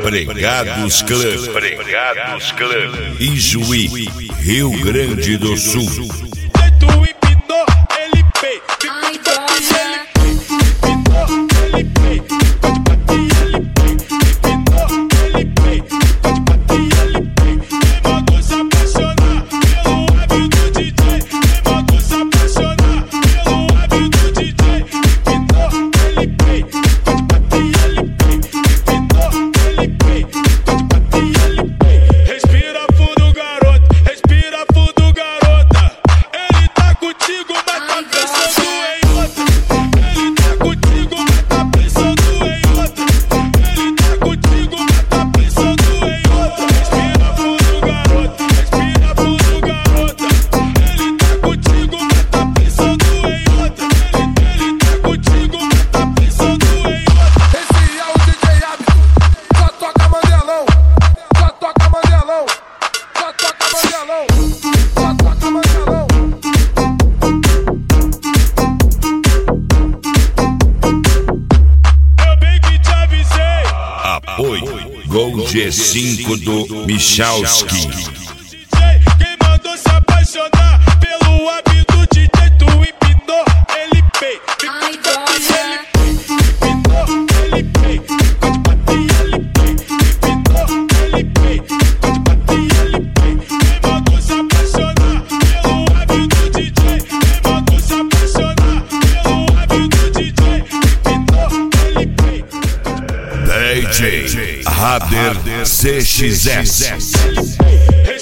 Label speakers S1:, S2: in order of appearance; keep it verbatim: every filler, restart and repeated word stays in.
S1: Pregados Club, Pregados Club, Ijuí, Rio Grande do Sul. Apoio Gol G cinco do Michalski.
S2: Quem mandou se apaixonar pelo hábito de D J, tu empinou, ele pei. Ai, dona. Empinou, ele pei. Pode bater, ele pei. Empinou, ele pei. Pode bater, ele pei. Quem mandou se apaixonar pelo hábito de D J? Quem mandou se apaixonar pelo hábito de D J? Empinou, ele pei.
S1: D J Rader C X S.